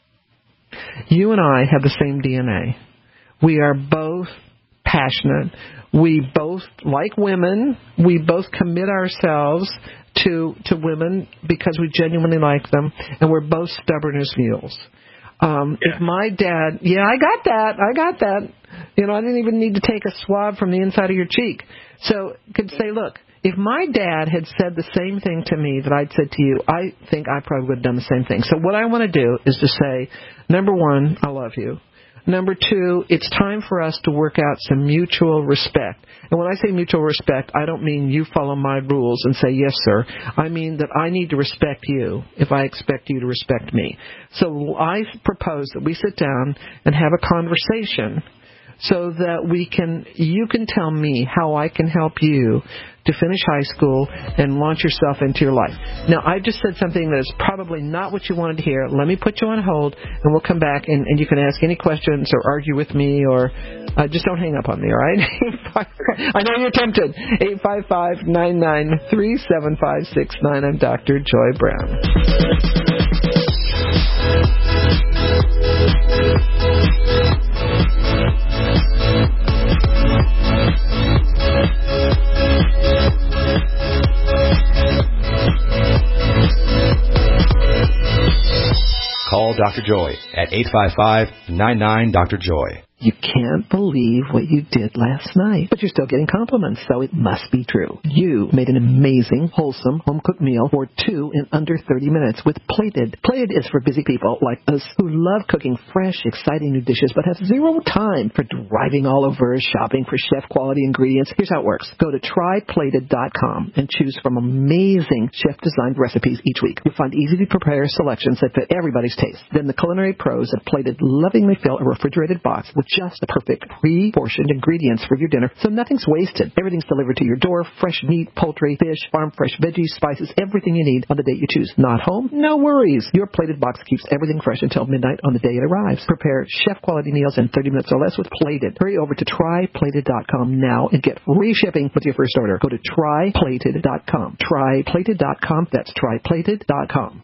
[SPEAKER 3] You and I have the same D N A. We are both passionate. We both, like women, we both commit ourselves to to women because we genuinely like them, and we're both stubborn as mules. Um, yeah. If my dad, yeah, I got that, I got that. You know, I didn't even need to take a swab from the inside of your cheek. So could say, look, if my dad had said the same thing to me that I'd said to you, I think I probably would have done the same thing. So what I want to do is to say, number one, I love you. Number two, it's time for us to work out some mutual respect. And when I say mutual respect, I don't mean you follow my rules and say, yes, sir. I mean that I need to respect you if I expect you to respect me. So I propose that we sit down and have a conversation so that we can, you can tell me how I can help you to finish high school and launch yourself into your life. Now, I just said something that is probably not what you wanted to hear. Let me put you on hold, and we'll come back, and, and you can ask any questions or argue with me, or uh, just don't hang up on me, all right? I know you're tempted. eight five five, nine nine three, seven five six nine. I'm Doctor Joy Brown.
[SPEAKER 7] Call Doctor Joy at eight five five, nine nine, Doctor Joy.
[SPEAKER 3] You can't believe what you did last night, but you're still getting compliments, so it must be true. You made an amazing, wholesome, home-cooked meal for two in under thirty minutes with Plated. Plated is for busy people like us who love cooking fresh, exciting new dishes, but have zero time for driving all over, shopping for chef-quality ingredients. Here's how it works. Go to try plated dot com and choose from amazing chef-designed recipes each week. You'll find easy-to-prepare selections that fit everybody's taste. Then the culinary pros at Plated lovingly fill a refrigerated box with just the perfect pre-portioned ingredients for your dinner, so nothing's wasted. Everything's delivered to your door, fresh meat, poultry, fish, farm fresh veggies, spices, everything you need on the date you choose. Not home? No worries. Your Plated box keeps everything fresh until midnight on the day it arrives. Prepare chef-quality meals in thirty minutes or less with Plated. Hurry over to try plated dot com now and get free shipping with your first order. Go to try plated dot com. try plated dot com. That's try plated dot com.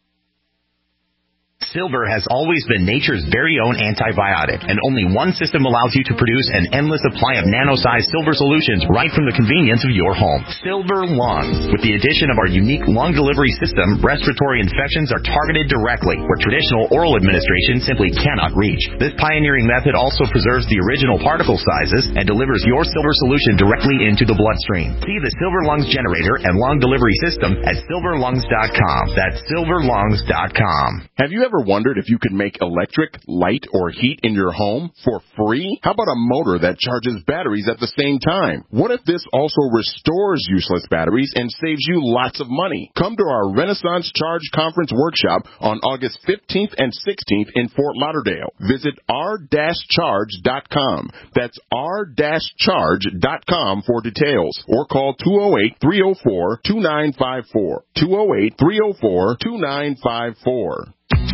[SPEAKER 15] Silver has always been nature's very own antibiotic, and only one system allows you to produce an endless supply of nano-sized silver solutions right from the convenience of your home. Silver Lungs. With the addition of our unique lung delivery system, respiratory infections are targeted directly, where traditional oral administration simply cannot reach. This pioneering method also preserves the original particle sizes and delivers your silver solution directly into the bloodstream. See the Silver Lungs generator and lung delivery system at silver lungs dot com. That's silver lungs dot com.
[SPEAKER 16] Have you ever wondered if you could make electric, light, or heat in your home for free? How about a motor that charges batteries at the same time? What if this also restores useless batteries and saves you lots of money? Come to our Renaissance Charge Conference workshop on August fifteenth and sixteenth in Fort Lauderdale. Visit r dash charge dot com. That's r dash charge dot com for details, or call two oh eight, three oh four, two nine five four. two oh eight, three oh four, two nine five four.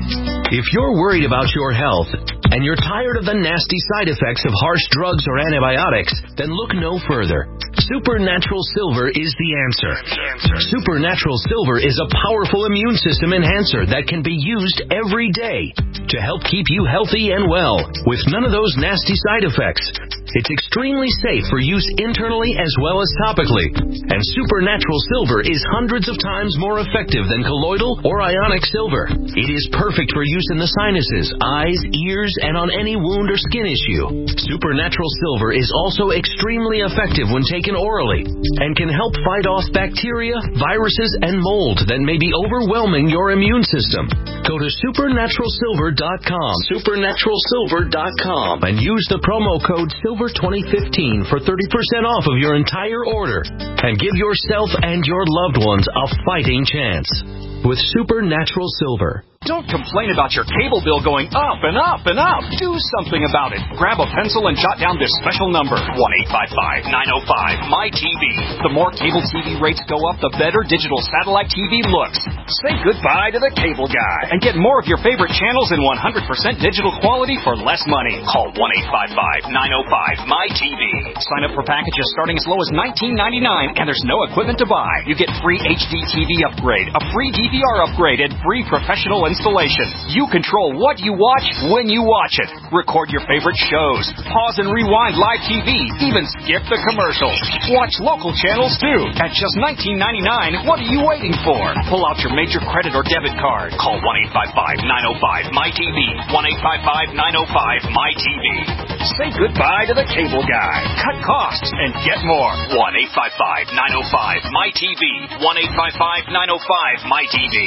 [SPEAKER 8] If you're worried about your health and you're tired of the nasty side effects of harsh drugs or antibiotics, then look no further. Supernatural Silver is the answer. Supernatural Silver is a powerful immune system enhancer that can be used every day to help keep you healthy and well with none of those nasty side effects. It's extremely safe for use internally as well as topically. And Supernatural Silver is hundreds of times more effective than colloidal or ionic silver. It is perfect for use in the sinuses, eyes, ears, and on any wound or skin issue. Supernatural Silver is also extremely effective when taken orally and can help fight off bacteria, viruses, and mold that may be overwhelming your immune system. Go to supernatural silver dot com, supernatural silver dot com, and use the promo code silver twenty fifteen for thirty percent off of your entire order and give yourself and your loved ones a fighting chance with Supernatural Silver.
[SPEAKER 7] Don't complain about your cable bill going up and up and up. Do something about it. Grab a pencil and jot down this special number, one eight five five, nine oh five, M Y T V. The more cable T V rates go up, the better digital satellite T V looks. Say goodbye to the cable guy and get more of your favorite channels in one hundred percent digital quality for less money. Call one eight five five, nine oh five, M Y T V. Sign up for packages starting as low as nineteen ninety-nine, and there's no equipment to buy. You get free H D T V upgrade, a free D V R upgrade, and free professional installation. You control what you watch when you watch it. Record your favorite shows. Pause and rewind live T V. Even skip the commercials. Watch local channels too. At just nineteen ninety-nine, what are you waiting for? Pull out your major credit or debit card. Call one eight five five, nine oh five, M Y T V. one eight five five, nine oh five, M Y T V. Say goodbye to the cable guy. Cut costs and get more. one eight five five, nine oh five, M Y T V. one eight five five, nine oh five, M Y T V.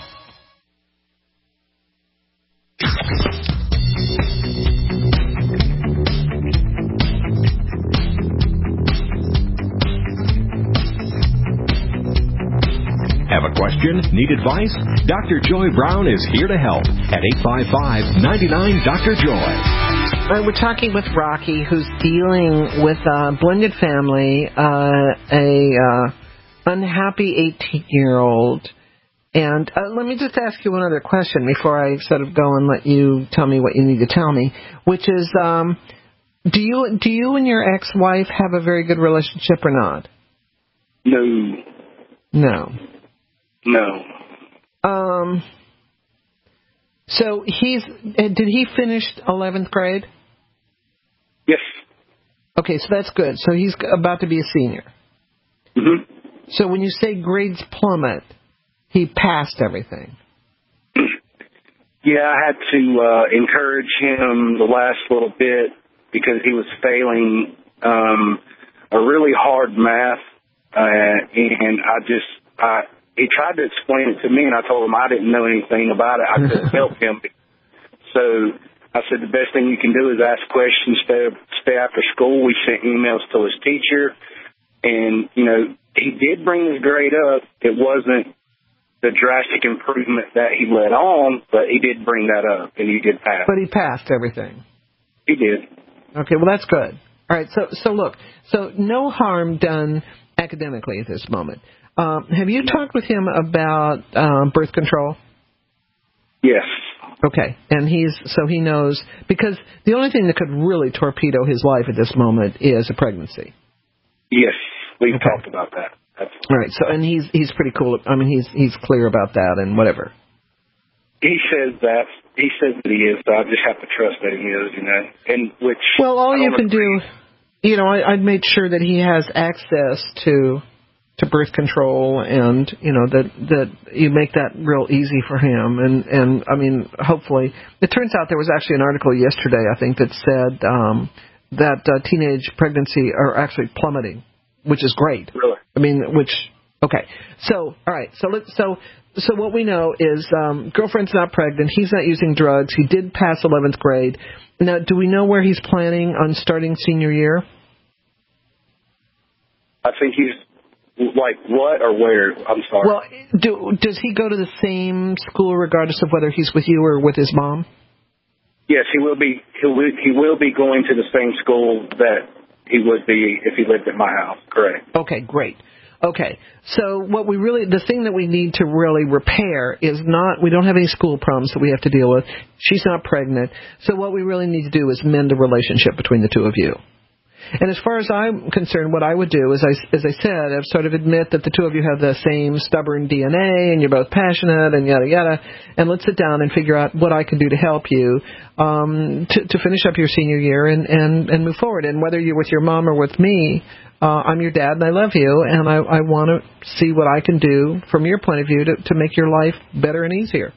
[SPEAKER 2] Have a question? Need advice? Doctor Joy Brown is here to help at eight five five, nine nine, Doctor Joy.
[SPEAKER 3] Uh, we're talking with Rocky, who's dealing with a blended family, uh, a uh, unhappy eighteen-year-old. And uh, let me just ask you one other question before I sort of go and let you tell me what you need to tell me, which is, um, do you do you and your ex-wife have a very good relationship or not?
[SPEAKER 9] No.
[SPEAKER 3] No.
[SPEAKER 9] No.
[SPEAKER 3] Um. So he's did he finish eleventh grade?
[SPEAKER 9] Yes.
[SPEAKER 3] Okay, so that's good. So he's about to be a senior.
[SPEAKER 9] Mm-hmm.
[SPEAKER 3] So when you say grades plummet, he passed everything.
[SPEAKER 9] Yeah, I had to uh, encourage him the last little bit because he was failing um, a really hard math, uh, and I just I. He tried to explain it to me, and I told him I didn't know anything about it. I couldn't help him. So I said the best thing you can do is ask questions, stay, stay after school. We sent emails to his teacher, and, you know, he did bring his grade up. It wasn't the drastic improvement that he led on, but he did bring that up, and he did pass.
[SPEAKER 3] But he passed everything.
[SPEAKER 9] He did.
[SPEAKER 3] Okay, well, that's good. All right, so so look, so no harm done academically at this moment. Um, have you talked with him about um, birth control?
[SPEAKER 9] Yes.
[SPEAKER 3] Okay, and he's so he knows, because the only thing that could really torpedo his life at this moment is a pregnancy.
[SPEAKER 9] Yes, we've
[SPEAKER 3] okay.
[SPEAKER 9] talked about that. That's
[SPEAKER 3] All right, so and he's he's pretty cool. I mean, he's he's clear about that and whatever.
[SPEAKER 9] He says that he says that he is, so I just have to trust that he is, you know. And which
[SPEAKER 3] well, all you can
[SPEAKER 9] agree.
[SPEAKER 3] do, you know, I, I'd made sure that he has access to. to birth control, and you know that that you make that real easy for him, and and I mean hopefully it turns out there was actually an article yesterday I think that said um, that uh, teenage pregnancy are actually plummeting, which is great.
[SPEAKER 9] Really?
[SPEAKER 3] I mean, which okay. So all right. So let's so so what we know is um, girlfriend's not pregnant. He's not using drugs. He did pass eleventh grade. Now, do we know where he's planning on starting senior year?
[SPEAKER 9] I think he's. Like what or where? I'm sorry.
[SPEAKER 3] Well, do, does he go to the same school regardless of whether he's with you or with his mom?
[SPEAKER 9] Yes, he will be. He will, he will be going to the same school that he would be if he lived at my house. Correct.
[SPEAKER 3] Okay, great. Okay, so what we really, the thing that we need to really repair is not, we don't have any school problems that we have to deal with. She's not pregnant. So what we really need to do is mend the relationship between the two of you. And as far as I'm concerned, what I would do is, I, as I said, I've sort of admit that the two of you have the same stubborn D N A and you're both passionate and yada, yada. And let's sit down and figure out what I can do to help you um, to, to finish up your senior year and, and, and move forward. And whether you're with your mom or with me, uh, I'm your dad and I love you. And I, I want to see what I can do from your point of view to, to make your life better and easier.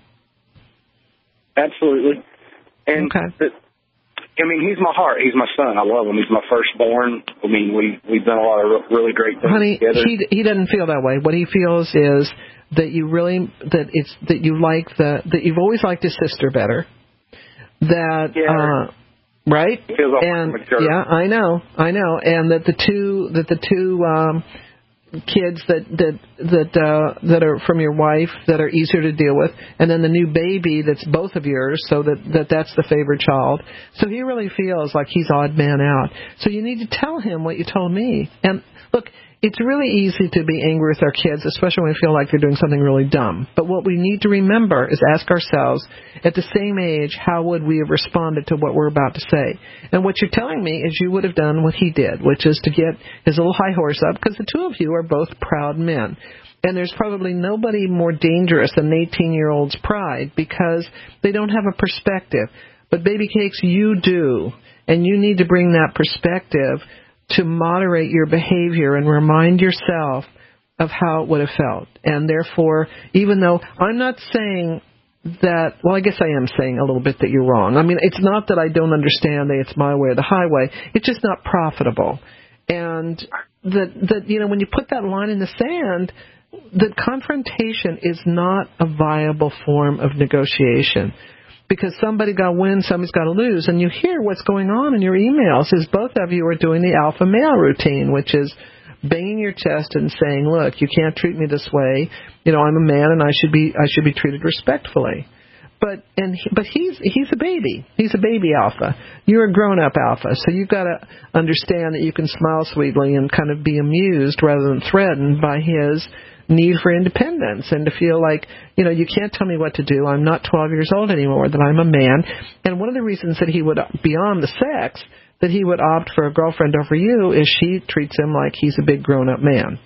[SPEAKER 9] Absolutely. And
[SPEAKER 3] okay.
[SPEAKER 9] The, I mean, he's my heart. He's my son. I love him. He's my firstborn. I mean, we, we've done a lot of really great things
[SPEAKER 3] Honey,
[SPEAKER 9] together.
[SPEAKER 3] he he doesn't feel that way. What he feels is that you really, that it's, that you like the, that you've always liked his sister better. That,
[SPEAKER 9] yeah.
[SPEAKER 3] uh, right?
[SPEAKER 9] He feels like
[SPEAKER 3] and,
[SPEAKER 9] I'm a jerk.
[SPEAKER 3] yeah, I know, I know. And that the two, that the two, um, kids that that that uh, that are from your wife that are easier to deal with, and then the new baby that's both of yours, so that, that that's the favorite child. So he really feels like he's odd man out. So you need to tell him what you told me. And look, it's really easy to be angry with our kids, especially when we feel like they're doing something really dumb. But what we need to remember is ask ourselves, at the same age, how would we have responded to what we're about to say? And what you're telling me is you would have done what he did, which is to get his little high horse up, because the two of you are both proud men. And there's probably nobody more dangerous than an eighteen-year-old's pride, because they don't have a perspective. But Baby Cakes, you do. And you need to bring that perspective to moderate your behavior and remind yourself of how it would have felt. And therefore, even though I'm not saying that, well, I guess I am saying a little bit that you're wrong. I mean, it's not that I don't understand that it's my way or the highway. It's just not profitable. And that, that you know, when you put that line in the sand, that confrontation is not a viable form of negotiation. Because somebody got to win, somebody's got to lose. And you hear what's going on in your emails is both of you are doing the alpha male routine, which is banging your chest and saying, look, you can't treat me this way. You know, I'm a man and I should be I should be treated respectfully. But and he, but he's he's a baby. He's a baby alpha. You're a grown-up alpha. So you've got to understand that you can smile sweetly and kind of be amused rather than threatened by his need for independence, and to feel like, you know, you can't tell me what to do. I'm not twelve years old anymore, that I'm a man. And one of the reasons that he would, beyond the sex, that he would opt for a girlfriend over you is she treats him like he's a big grown-up man.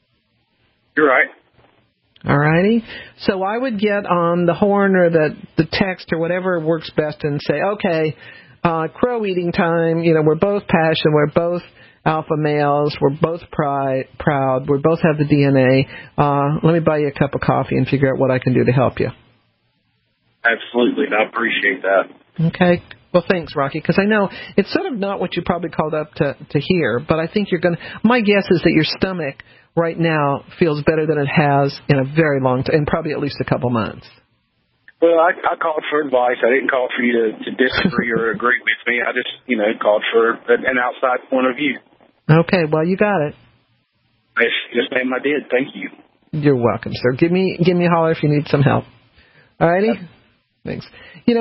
[SPEAKER 9] You're right.
[SPEAKER 3] All righty? So I would get on the horn or the, the text or whatever works best and say, okay, uh, crow eating time, you know, we're both passionate, we're both alpha males, we're both pride, proud, we both have the D N A. Uh, let me buy you a cup of coffee and figure out what I can do to help you.
[SPEAKER 9] Absolutely. I appreciate that.
[SPEAKER 3] Okay. Well, thanks, Rocky, because I know it's sort of not what you probably called up to, to hear, but I think you're going to, my guess is that your stomach right now feels better than it has in a very long time, and probably at least a couple months.
[SPEAKER 9] Well, I, I called for advice. I didn't call for you to, to disagree or agree with me. I just, you know, called for an outside point of view.
[SPEAKER 3] Okay, well, you got it.
[SPEAKER 9] Yes, yes, ma'am, I did. Thank you.
[SPEAKER 3] You're welcome, sir. Give me give me a holler if you need some help. All righty? Yep. Thanks. You know,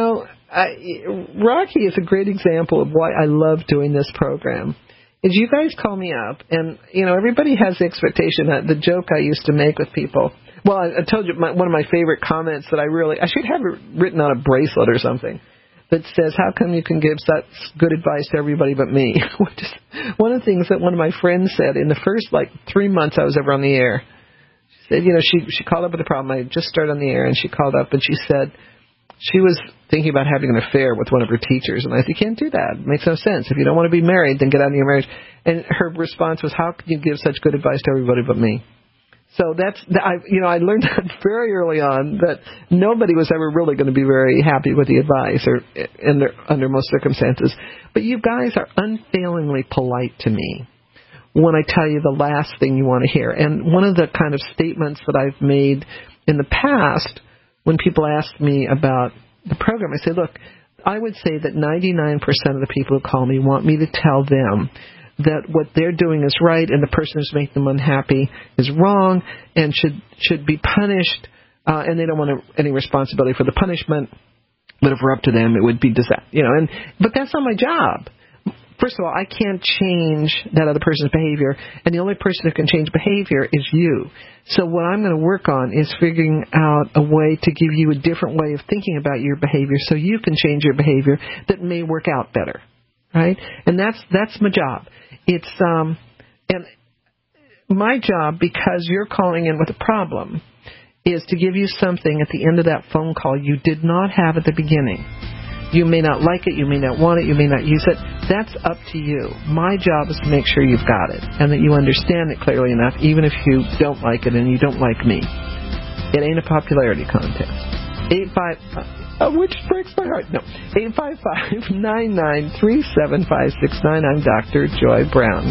[SPEAKER 3] I, Rocky is a great example of why I love doing this program. Is you guys call me up, and, you know, everybody has the expectation that the joke I used to make with people. Well, I, I told you my, one of my favorite comments that I really, I should have it written on a bracelet or something that says, how come you can give such good advice to everybody but me? Which is one of the things that one of my friends said in the first, like, three months I was ever on the air. She said, you know, she, she called up with a problem. I just started on the air, and she called up, and she said, she was thinking about having an affair with one of her teachers. And I said, you can't do that. It makes no sense. If you don't want to be married, then get out of your marriage. And her response was, how can you give such good advice to everybody but me? So that's, I, you know, I learned that very early on, that nobody was ever really going to be very happy with the advice or under, under most circumstances. But you guys are unfailingly polite to me when I tell you the last thing you want to hear. And one of the kind of statements that I've made in the past when people ask me about the program, I say, look, I would say that ninety-nine percent of the people who call me want me to tell them that what they're doing is right and the person who's making them unhappy is wrong and should should be punished, uh, and they don't want to, any responsibility for the punishment. But if we're up to them, it would be disaster, you know. And but that's not my job. First of all, I can't change that other person's behavior, and the only person who can change behavior is you. So what I'm going to work on is figuring out a way to give you a different way of thinking about your behavior so you can change your behavior that may work out better, right? And that's that's my job. It's um, and my job, because you're calling in with a problem, is to give you something at the end of that phone call you did not have at the beginning. You may not like it, you may not want it, you may not use it. That's up to you. My job is to make sure you've got it and that you understand it clearly enough, even if you don't like it and you don't like me. It ain't a popularity contest. Eight five, uh, which breaks my heart. No, eight five five, nine nine three, seven five six nine. I'm Doctor Joy Brown.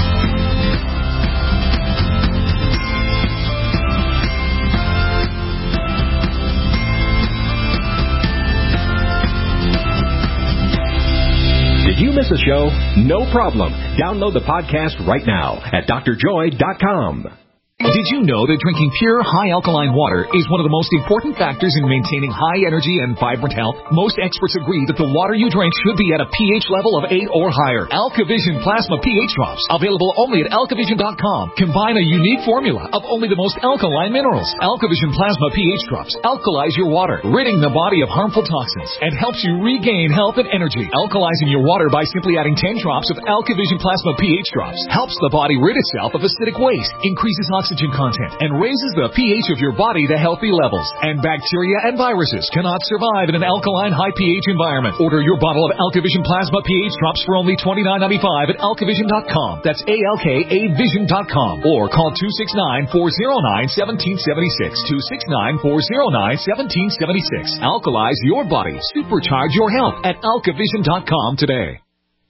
[SPEAKER 2] Did you miss a show? No problem. Download the podcast right now at D R joy dot com.
[SPEAKER 17] Did you know that drinking pure, high-alkaline water is one of the most important factors in maintaining high energy and vibrant health? Most experts agree that the water you drink should be at a pH level of eight or higher. AlkaVision Plasma pH Drops, available only at alkavision dot com, combine a unique formula of only the most alkaline minerals. AlkaVision Plasma pH Drops alkalize your water, ridding the body of harmful toxins, and helps you regain health and energy. Alkalizing your water by simply adding ten drops of AlkaVision Plasma pH Drops helps the body rid itself of acidic waste, increases oxygen oxygen content, and raises the pH of your body to healthy levels. And bacteria and viruses cannot survive in an alkaline high pH environment. Order your bottle of AlkaVision Plasma pH Drops for only twenty-nine ninety-five at alkavision dot com. That's A L K A vision dot com. Or call two six nine, four oh nine, one seven seven six. two six nine, four oh nine, one seven seven six. Alkalize your body. Supercharge your health at alkavision dot com today.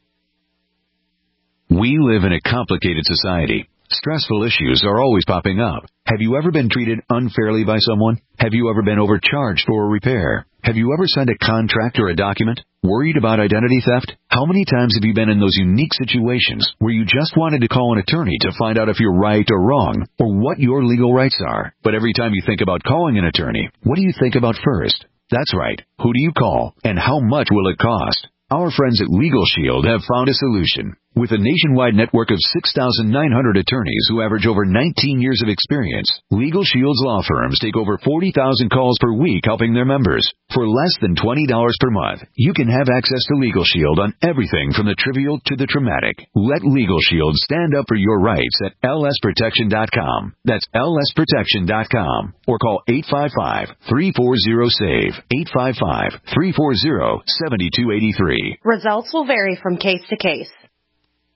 [SPEAKER 18] We live in a complicated society. Stressful issues are always popping up. Have you ever been treated unfairly by someone? Have you ever been overcharged for a repair? Have you ever signed a contract or a document? Worried about identity theft? How many times have you been in those unique situations where you just wanted to call an attorney to find out if you're right or wrong, or what your legal rights are? But every time you think about calling an attorney, what do you think about first? That's right. Who do you call, and how much will it cost? Our friends at Legal Shield have found a solution. With a nationwide network of six thousand nine hundred attorneys who average over nineteen years of experience, Legal Shield's law firms take over forty thousand calls per week helping their members. For less than twenty dollars per month, you can have access to Legal Shield on everything from the trivial to the traumatic. Let Legal Shield stand up for your rights at L S protection dot com. That's L S protection dot com. Or call eight five five, three four zero, S A V E, eight five five, three four zero, seven two eight three.
[SPEAKER 19] Results will vary from case to case.